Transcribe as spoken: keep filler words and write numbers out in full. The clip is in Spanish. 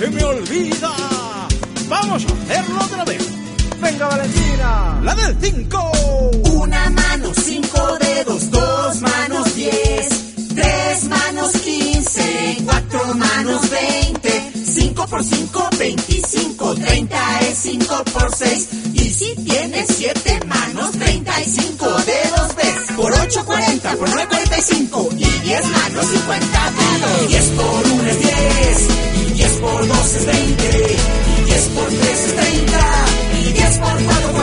se me olvida. Vamos a hacerlo otra vez. Venga, Valentina. La del cinco. Una mano, cinco dedos, dos manos, diez. Tres manos, quince. Cuatro manos, veinte. Cinco por cinco, veinticinco. Treinta es cinco por seis. Y si tienes siete manos, treinta y cinco dedos ves. Por ocho, cuarenta. Por nueve, cuarenta y cinco. Y diez manos, cincuenta dedos. Diez por uno es diez. Y diez por dos es veinte. Y diez por tres es treinta. Y diez por cuatro